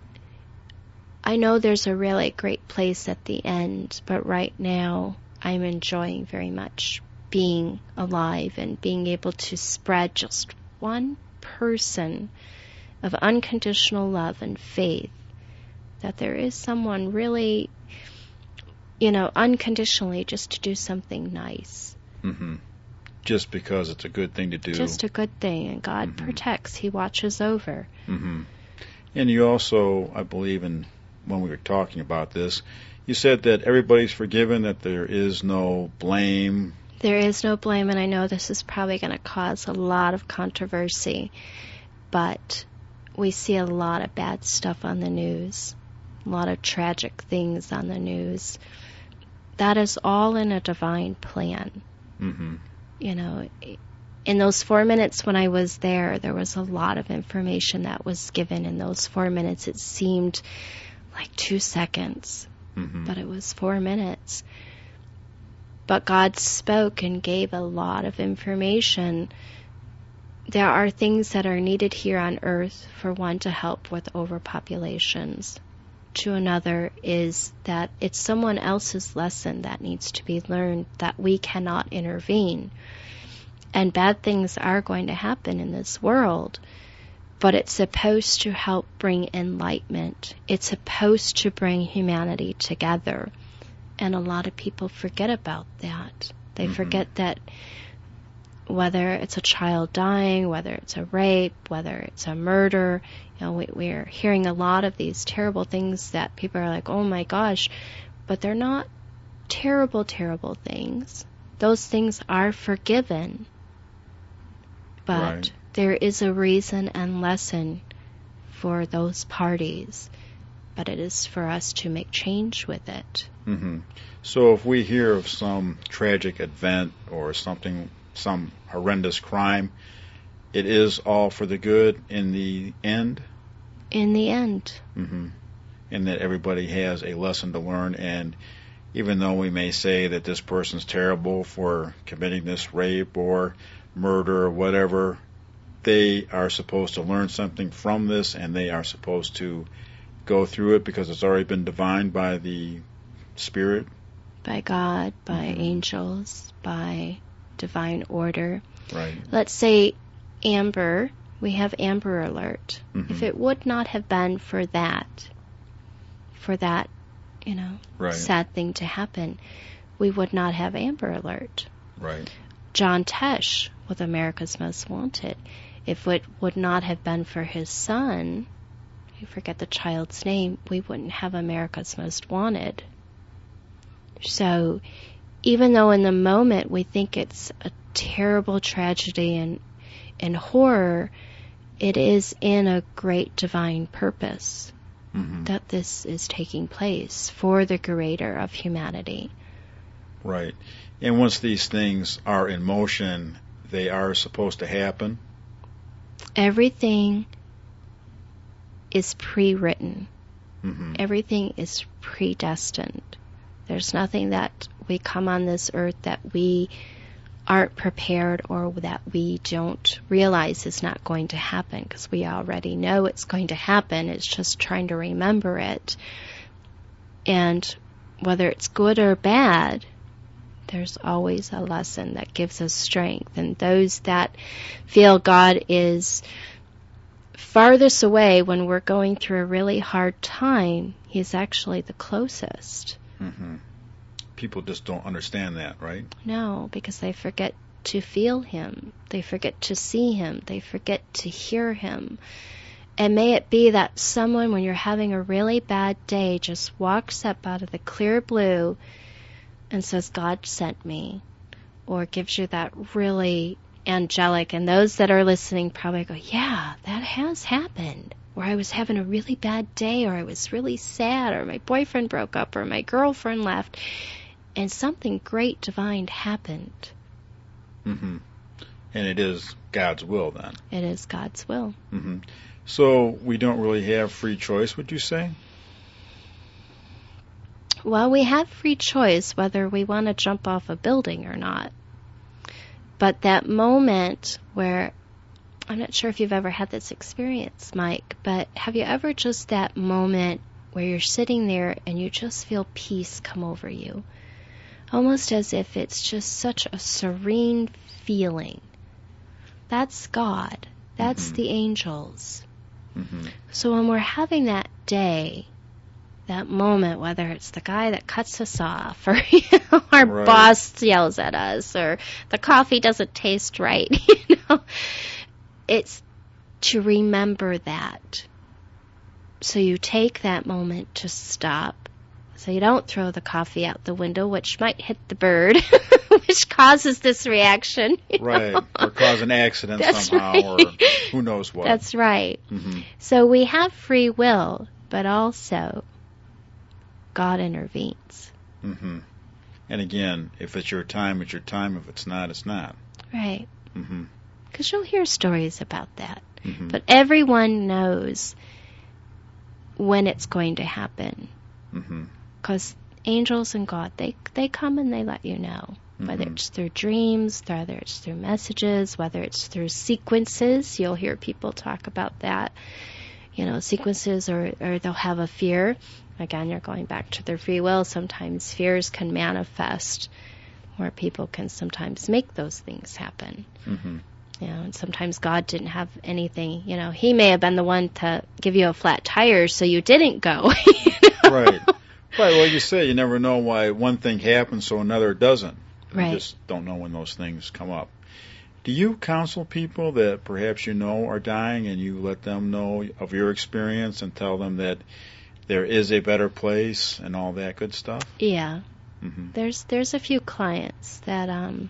I know there's a really great place at the end, but right now I'm enjoying very much being alive and being able to spread just one person of unconditional love and faith that there is someone really, you know, unconditionally just to do something nice. Mm-hmm. Just because it's a good thing to do. Just a good thing, and God mm-hmm. protects. He watches over. Mm-hmm. And you also, I believe, in when we were talking about this, you said that everybody's forgiven, that there is no blame. There is no blame, and I know this is probably going to cause a lot of controversy, but we see a lot of bad stuff on the news, a lot of tragic things on the news. That is all in a divine plan. Mm-hmm. You know, in those four minutes when I was there, there was a lot of information that was given in those four minutes. It seemed like two seconds, mm-hmm. but it was four minutes. But God spoke and gave a lot of information. There are things that are needed here on earth, for one, to help with overpopulations. To another is that it's someone else's lesson that needs to be learned, that we cannot intervene. And bad things are going to happen in this world, but it's supposed to help bring enlightenment. It's supposed to bring humanity together. And a lot of people forget about that. They mm-hmm. forget that whether it's a child dying, whether it's a rape, whether it's a murder, you know, we, we're hearing a lot of these terrible things that people are like, oh my gosh, but they're not terrible, terrible things. Those things are forgiven. But right. there is a reason and lesson for those parties. But it is for us to make change with it. Mm-hmm. So if we hear of some tragic event or something, some horrendous crime, it is all for the good in the end? In the end. Mm-hmm. And that everybody has a lesson to learn, and even though we may say that this person's terrible for committing this rape or murder or whatever, they are supposed to learn something from this, and they are supposed to go through it because it's already been divined by the Spirit. By God, by mm-hmm. angels, by divine order. Right. Let's say Amber, we have Amber Alert. Mm-hmm. If it would not have been for that, for that, you know, right. sad thing to happen, we would not have Amber Alert. Right. John Tesh with America's Most Wanted. If it would not have been for his son, I forget the child's name, we wouldn't have America's Most Wanted. So even though in the moment we think it's a terrible tragedy and, and horror, it is in a great divine purpose. Mm-hmm. that this is taking place for the greater of humanity. Right. And once these things are in motion, they are supposed to happen. Everything is pre-written. Mm-hmm. Everything is predestined. There's nothing that we come on this earth that we aren't prepared or that we don't realize is not going to happen, because we already know it's going to happen. It's just trying to remember it. And whether it's good or bad, there's always a lesson that gives us strength. And those that feel God is farthest away when we're going through a really hard time, He's actually the closest. Mm-hmm. People just don't understand that, right? No, because they forget to feel Him. They forget to see Him. They forget to hear Him. And may it be that someone, when you're having a really bad day, just walks up out of the clear blue and says, God sent me, or gives you that really angelic. And those that are listening probably go, yeah, that has happened. Or I was having a really bad day, or I was really sad, or my boyfriend broke up, or my girlfriend left. And something great, divine happened. Mm-hmm. And it is God's will then. It is God's will. Mm-hmm. So we don't really have free choice, would you say? Well, we have free choice whether we want to jump off a building or not. But that moment where, I'm not sure if you've ever had this experience, Mike, but have you ever just that moment where you're sitting there and you just feel peace come over you? Almost as if it's just such a serene feeling. That's God. That's Mm-hmm. the angels. Mm-hmm. So when we're having that day, that moment, whether it's the guy that cuts us off, or you know, our Right. boss yells at us, or the coffee doesn't taste right, you know, it's to remember that. So you take that moment to stop. So you don't throw the coffee out the window, which might hit the bird, which causes this reaction. you know? Right. Or cause an accident That's somehow, right. or who knows what. That's right. Mm-hmm. So we have free will, but also God intervenes. Mm-hmm. And again, if it's your time, it's your time. If it's not, it's not. Right. Mm-hmm. Because you'll hear stories about that. Mm-hmm. But everyone knows when it's going to happen. Mm-hmm. Because angels and God, they they come and they let you know. Whether Mhm. it's through dreams, whether it's through messages, whether it's through sequences. You'll hear people talk about that. You know, sequences, or, or they'll have a fear. Again, you're going back to their free will. Sometimes fears can manifest, where people can sometimes make those things happen. Mm-hmm. You know, and sometimes God didn't have anything. You know, He may have been the one to give you a flat tire so you didn't go. you know? Right. Right. Well, you say you never know why one thing happens so another doesn't. You Right. just don't know when those things come up. Do you counsel people that perhaps you know are dying, and you let them know of your experience and tell them that there is a better place and all that good stuff? Yeah. Mm-hmm. There's there's a few clients that um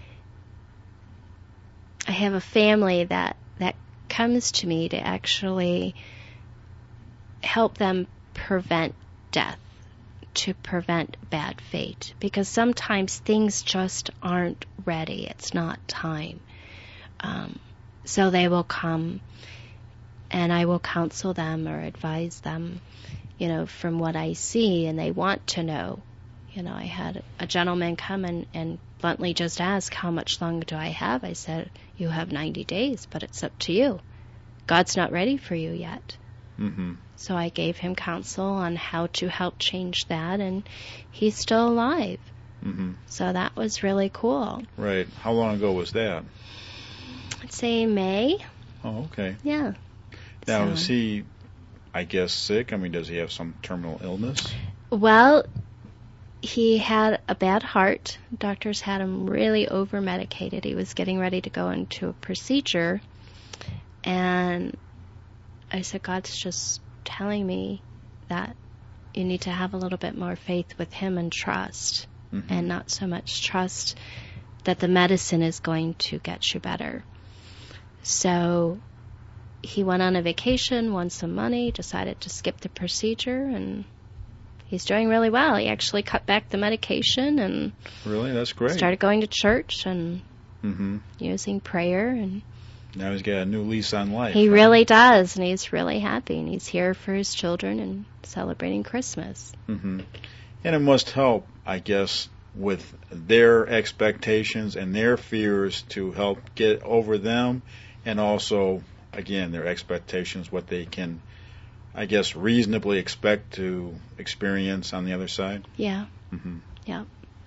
I have a family that that comes to me to actually help them prevent death, to prevent bad fate, because sometimes things just aren't ready. It's not time. Um, so they will come and I will counsel them or advise them, you know, from what I see, and they want to know. You know, I had a gentleman come and, and bluntly just ask, how much longer do I have? I said, you have ninety days, but it's up to you. God's not ready for you yet. Mm-hmm. So I gave him counsel on how to help change that, and he's still alive. Mm-hmm. So that was really cool. Right. How long ago was that? I'd say May. Oh, okay. Yeah. Now, So- is he, I guess, sick? I mean, does he have some terminal illness? Well, he had a bad heart. Doctors had him really over-medicated. He was getting ready to go into a procedure. And I said, God's just telling me that you need to have a little bit more faith with him and trust. Mm-hmm. And not so much trust that the medicine is going to get you better. So he went on a vacation, won some money, decided to skip the procedure, and he's doing really well. He actually cut back the medication and really, that's great. Started going to church and mm-hmm. using prayer, and now he's got a new lease on life. He right? really does, and he's really happy, and he's here for his children and celebrating Christmas. Mm-hmm. And it must help, I guess, with their expectations and their fears to help get over them, and also, again, their expectations, what they can, I guess, reasonably expect to experience on the other side. Yeah. Mm-hmm. Yeah.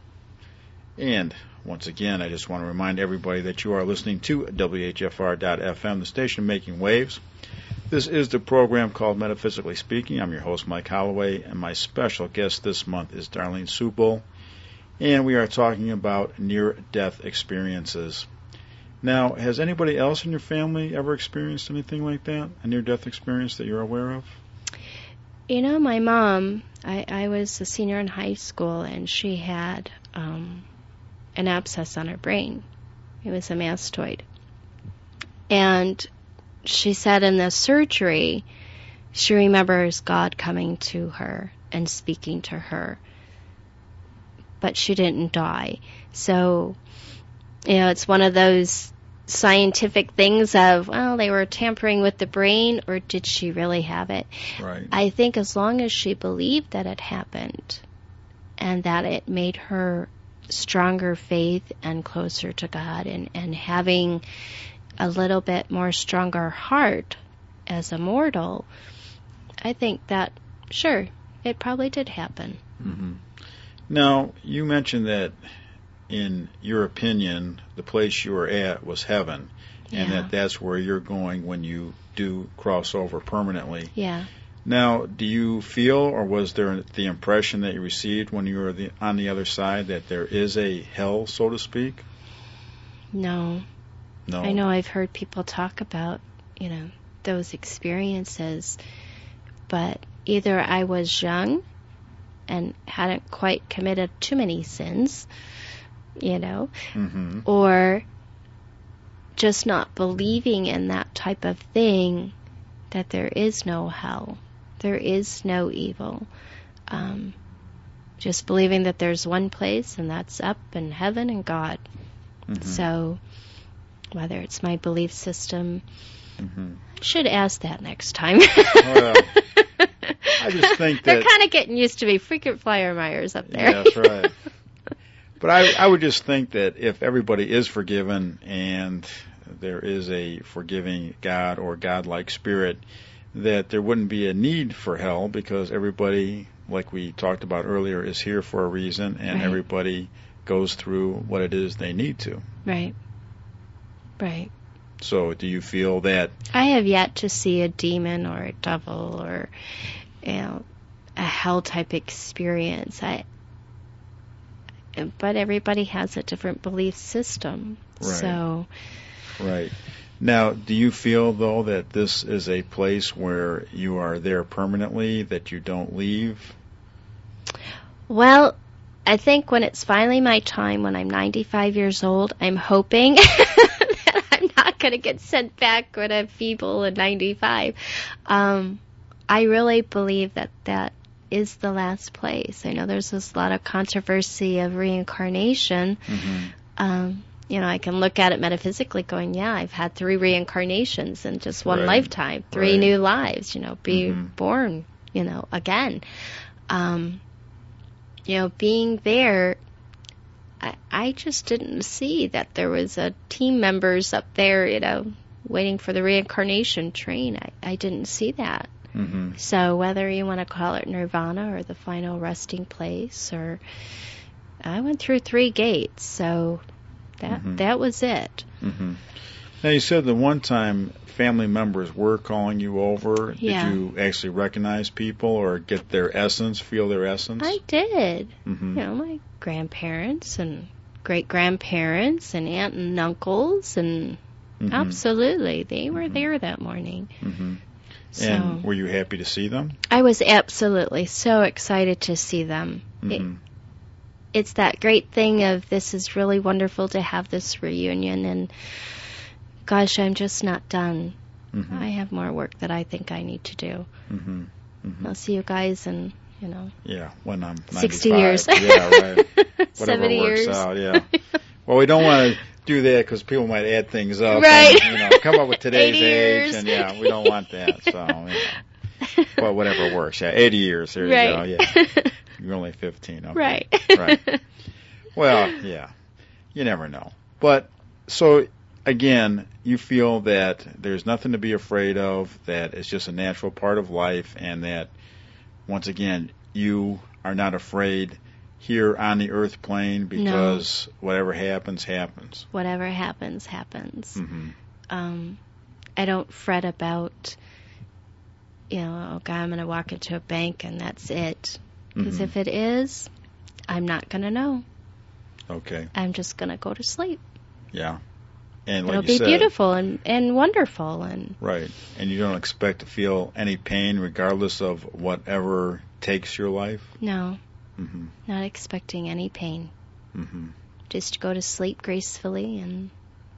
And once again, I just want to remind everybody that you are listening to W H F R dot F M, the station making waves. This is the program called Metaphysically Speaking. I'm your host, Mike Holloway, and my special guest this month is Darlene Supel, and we are talking about near-death experiences. Now, has anybody else in your family ever experienced anything like that, a near-death experience that you're aware of? You know, my mom, I, I was a senior in high school, and she had um, an abscess on her brain. It was a mastoid. And she said in the surgery, she remembers God coming to her and speaking to her, but she didn't die. So, you know, it's one of those scientific things of, well, they were tampering with the brain, or did she really have it? Right. I think as long as she believed that it happened and that it made her stronger faith and closer to God, and, and having a little bit more stronger heart as a mortal, I think that, sure, it probably did happen. Mm-hmm. Now, you mentioned that, in your opinion, the place you were at was heaven, and Yeah. that that's where you're going when you do cross over permanently. Yeah. Now, do you feel, or was there the impression that you received when you were the, on the other side, that there is a hell, so to speak? No. No. I know I've heard people talk about, you know, those experiences, but either I was young and hadn't quite committed too many sins, you know, mm-hmm. or just not believing in that type of thing, that there is no hell, there is no evil. Um, just believing that there's one place, and that's up in heaven and God. Mm-hmm. So whether it's my belief system, mm-hmm. I should ask that next time. Well, I just think that they're kind of getting used to me frequent flyer Myers up there. Yeah, that's right. But I, I would just think that if everybody is forgiven and there is a forgiving God or God-like spirit, that there wouldn't be a need for hell, because everybody, like we talked about earlier, is here for a reason, and Right. everybody goes through what it is they need to. Right. Right. So do you feel that... I have yet to see a demon or a devil or, you know, a hell-type experience. I, but everybody has a different belief system. Right. So... Right. Now, do you feel, though, that this is a place where you are there permanently, that you don't leave? Well, I think when it's finally my time, when I'm ninety-five years old, I'm hoping that I'm not going to get sent back when I'm feeble and ninety-five. Um, I really believe that that is the last place. I know there's this lot of controversy of reincarnation. Mm-hmm. Um, you know, I can look at it metaphysically going, yeah, I've had three reincarnations in just one Right. lifetime, three Right. new lives, you know, be Mm-hmm. born, you know, again. Um, you know, being there, I, I just didn't see that there was a team members up there, you know, waiting for the reincarnation train. I, I didn't see that. Mm-hmm. So whether you want to call it nirvana or the final resting place, or I went through three gates, so that Mm-hmm. that was it. Mm-hmm. Now, you said the one time family members were calling you over. Yeah. Did you actually recognize people or get their essence, feel their essence? I did. Mm-hmm. You know, my grandparents and great grandparents and aunt and uncles, and Mm-hmm. absolutely, they were Mhm. there that morning. Mm-hmm. So And were you happy to see them? I was absolutely so excited to see them. It, Mm-hmm. it's that great thing of, this is really wonderful to have this reunion, and gosh, I'm just not done. Mm-hmm. I have more work that I think I need to do. Mm-hmm. Mm-hmm. I'll see you guys in, you know, yeah, when I'm sixty years. Yeah, right. Whatever seventy works years. out, yeah. Well, we don't want to do that because people might add things up. Right. And, you know, come up with today's eighty years. age, and yeah, we don't want that. So, you know. Well, whatever works. Yeah, eighty years. There right. you go. Yeah. You're only fifteen. Okay. Right. Right. Well, yeah. You never know. But, so, again, you feel that there's nothing to be afraid of, that it's just a natural part of life, and that, once again, you are not afraid here on the earth plane because no. whatever happens, happens. Whatever happens, happens. Mm-hmm. Um, I don't fret about, you know, oh, God, I'm going to walk into a bank and that's it. Because mm-hmm. if it is, I'm not going to know. Okay. I'm just going to go to sleep. Yeah. And like It'll you be said, beautiful and, and wonderful. And right. And you don't expect to feel any pain regardless of whatever takes your life? No. Mm-hmm. Not expecting any pain. Mm-hmm. Just go to sleep gracefully and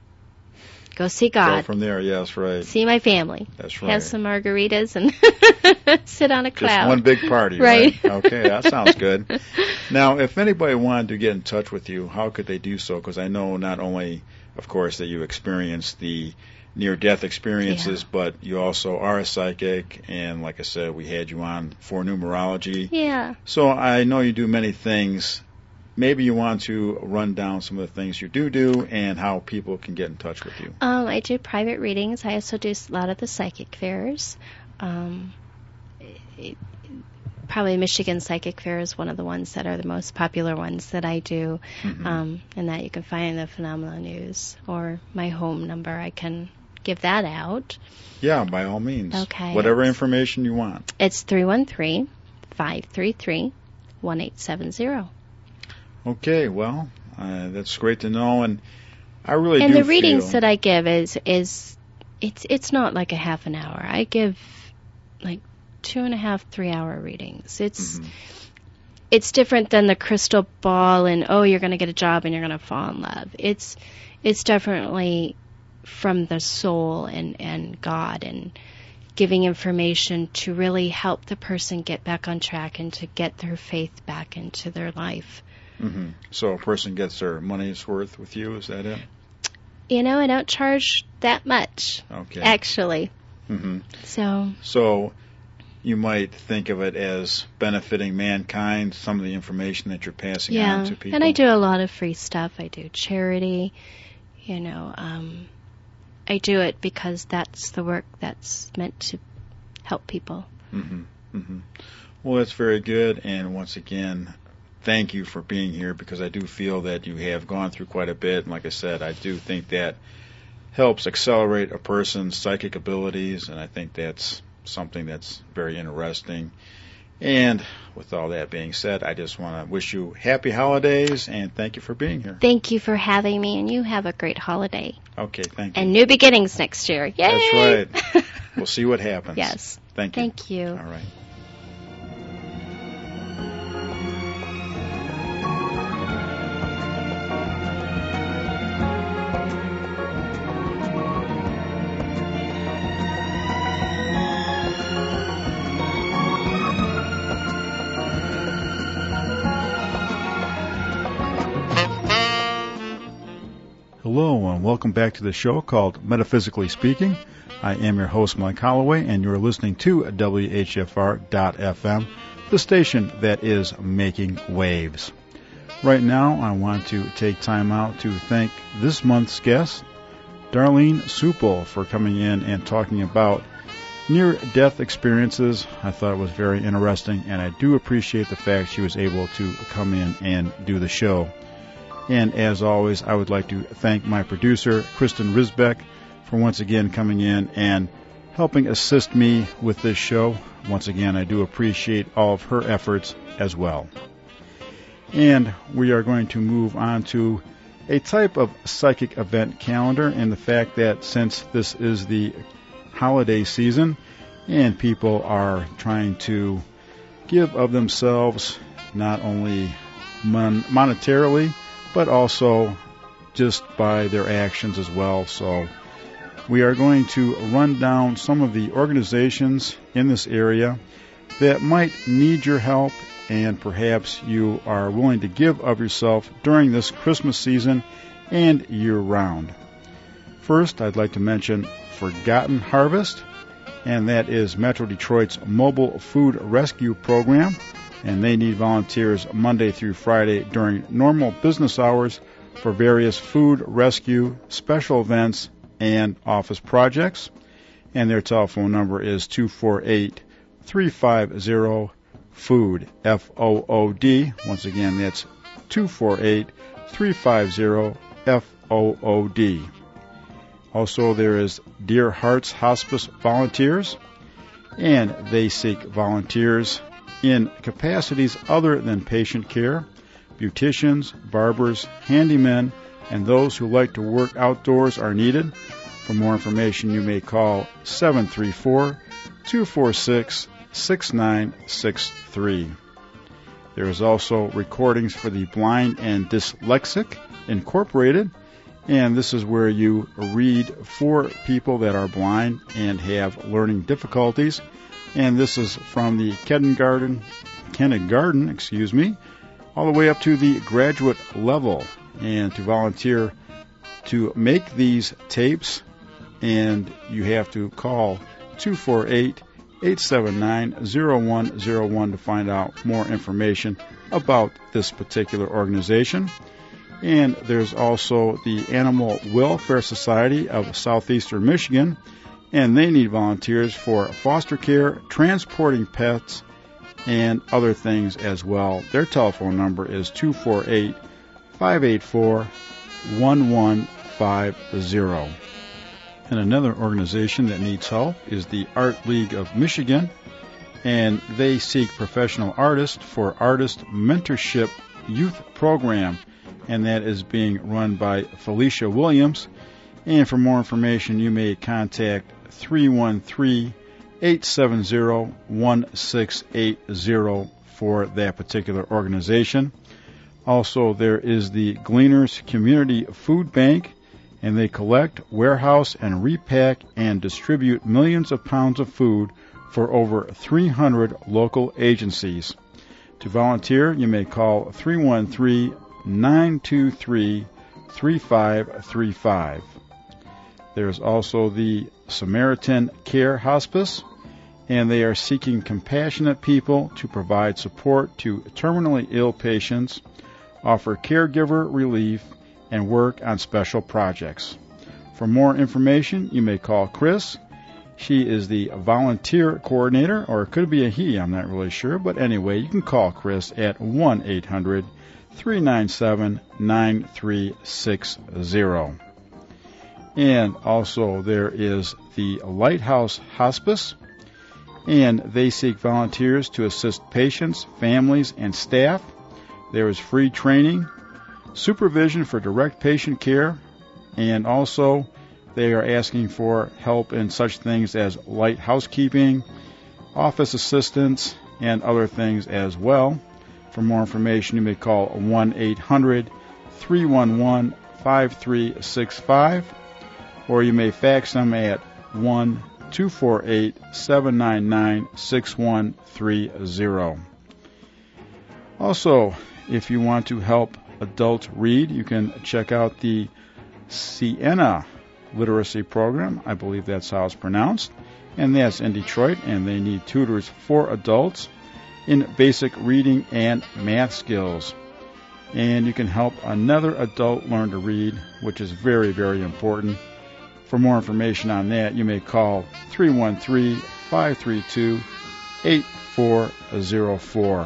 go see God. Go from there, yes, right. See my family. That's right. Have some margaritas and sit on a cloud. Just one big party, right? right? Okay, that sounds good. Now, if anybody wanted to get in touch with you, how could they do so? Because I know not only, of course, that you experienced the near-death experiences, yeah. but you also are a psychic, and like I said, we had you on for numerology. Yeah. So I know you do many things. Maybe you want to run down some of the things you do do and how people can get in touch with you. Um, I do private readings. I also do a lot of the psychic fairs. Um, it, probably Michigan Psychic Fair is one of the ones that are the most popular ones that I do, mm-hmm. um, and that you can find in the Phenomena News or my home number. I can give that out. Yeah, by all means. Okay. Whatever information you want. It's three one three, five three three, one eight seven zero. Okay, well, uh, that's great to know, and I really and do the readings feel that I give is is it's it's not like a half an hour. I give like two and a half, three hour readings. It's mm-hmm. it's different than the crystal ball and oh, you're going to get a job and you're going to fall in love. It's it's definitely from the soul and and God and giving information to really help the person get back on track and to get their faith back into their life. Mm-hmm. So a person gets their money's worth with you, is that it? You know, I don't charge that much, okay. actually. Mm-hmm. So, so you might think of it as benefiting mankind, some of the information that you're passing yeah. on to people. And I do a lot of free stuff. I do charity, you know. Um, I do it because that's the work that's meant to help people. Mm-hmm. Mm-hmm. Well, that's very good, and once again, thank you for being here because I do feel that you have gone through quite a bit. And like I said, I do think that helps accelerate a person's psychic abilities, and I think that's something that's very interesting. And with all that being said, I just want to wish you happy holidays and thank you for being here. Thank you for having me, and you have a great holiday. Okay, thank you. And new beginnings next year. Yay! That's right. We'll see what happens. Yes. Thank you. Thank you. All right. Hello, and welcome back to the show called Metaphysically Speaking. I am your host, Mike Holloway, and you're listening to W H F R dot F M, the station that is making waves. Right now, I want to take time out to thank this month's guest, Darlene Supel, for coming in and talking about near-death experiences. I thought it was very interesting, and I do appreciate the fact she was able to come in and do the show. And as always, I would like to thank my producer, Kristen Risbeck, for once again coming in and helping assist me with this show. Once again, I do appreciate all of her efforts as well. And we are going to move on to a type of psychic event calendar, and the fact that since this is the holiday season and people are trying to give of themselves not only mon- monetarily, but also just by their actions as well. So we are going to run down some of the organizations in this area that might need your help, and perhaps you are willing to give of yourself during this Christmas season and year-round. First, I'd like to mention Forgotten Harvest, and that is Metro Detroit's mobile food rescue program, and they need volunteers Monday through Friday during normal business hours for various food rescue, special events, and office projects. And their telephone number is two four eight, three five zero, food, F O O D. Once again, that's two four eight, three five zero, F O O D. Also, there is Dear Hearts Hospice Volunteers, and they seek volunteers in capacities other than patient care, beauticians, barbers, handymen, and those who like to work outdoors are needed. For more information, you may call seven three four, two four six, six nine six three. There is also Recordings for the Blind and Dyslexic Incorporated, and this is where you read for people that are blind and have learning difficulties. And this is from the kindergarten, kindergarten, excuse me, all the way up to the graduate level. And to volunteer to make these tapes, and you have to call two four eight, eight seven nine, zero one zero one to find out more information about this particular organization. And there's also the Animal Welfare Society of Southeastern Michigan, and they need volunteers for foster care, transporting pets, and other things as well. Their telephone number is two four eight, five eight four, one one five zero. And another organization that needs help is the Art League of Michigan, and they seek professional artists for Artist Mentorship Youth Program, and that is being run by Felicia Williams. And for more information, you may contact three one three, eight seven zero, one six eight zero for that particular organization. Also, there is the Gleaners Community Food Bank, and they collect, warehouse, and repack and distribute millions of pounds of food for over three hundred local agencies. To volunteer, you may call three one three, nine two three, three five three five. There's also the Samaritan Care Hospice, and they are seeking compassionate people to provide support to terminally ill patients, offer caregiver relief, and work on special projects. For more information, you may call Chris. She is the volunteer coordinator, or it could be a he, I'm not really sure, but anyway, you can call Chris at one eight hundred, three nine seven, nine three six zero. And also there is the Lighthouse Hospice, and they seek volunteers to assist patients, families, and staff. There is free training, supervision for direct patient care, and also they are asking for help in such things as light housekeeping, office assistance, and other things as well. For more information, you may call one eight hundred, three one one, five three six five, or you may fax them at one two four eight, seven nine nine, six one three zero. Also, if you want to help adults read, you can check out the Sienna Literacy Program. I believe that's how it's pronounced. And that's in Detroit, and they need tutors for adults in basic reading and math skills. And you can help another adult learn to read, which is very, very important. For more information on that, you may call three one three, five three two, eight four zero four.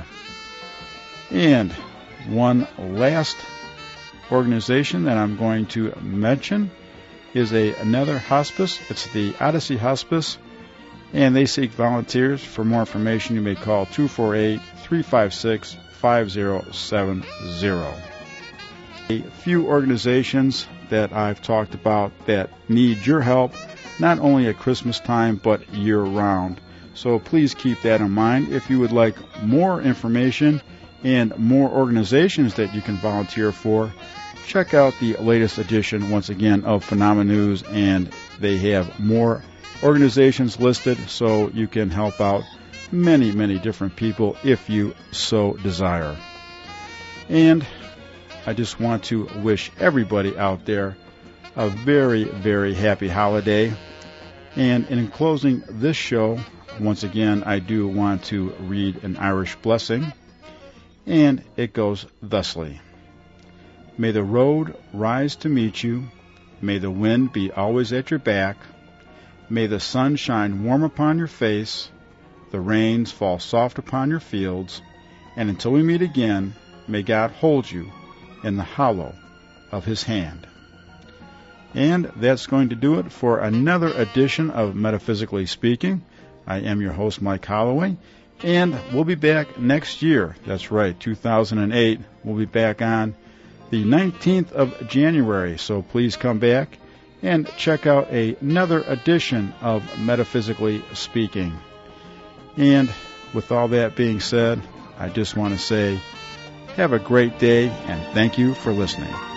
And one last organization that I'm going to mention is a another hospice. It's the Odyssey Hospice, and they seek volunteers. For more information, you may call two four eight, three five six, five zero seven zero. A few organizations that I've talked about that need your help, not only at Christmas time, but year-round. So please keep that in mind. If you would like more information and more organizations that you can volunteer for, check out the latest edition, once again, of Phenomena News, and They have more organizations listed, so you can help out many, many different people if you so desire. And I just want to wish everybody out there a very, very happy holiday. And in closing this show, once again, I do want to read an Irish blessing, and it goes thusly. May the road rise to meet you. May the wind be always at your back. May the sun shine warm upon your face. The rains fall soft upon your fields. And until we meet again, may God hold you in the hollow of his hand. And that's going to do it for another edition of Metaphysically Speaking. I am your host, Mike Holloway, and we'll be back next year. That's right, two thousand eight. We'll be back on the nineteenth of January, so please come back and check out another edition of Metaphysically Speaking. And with all that being said, I just want to say, have a great day, and thank you for listening.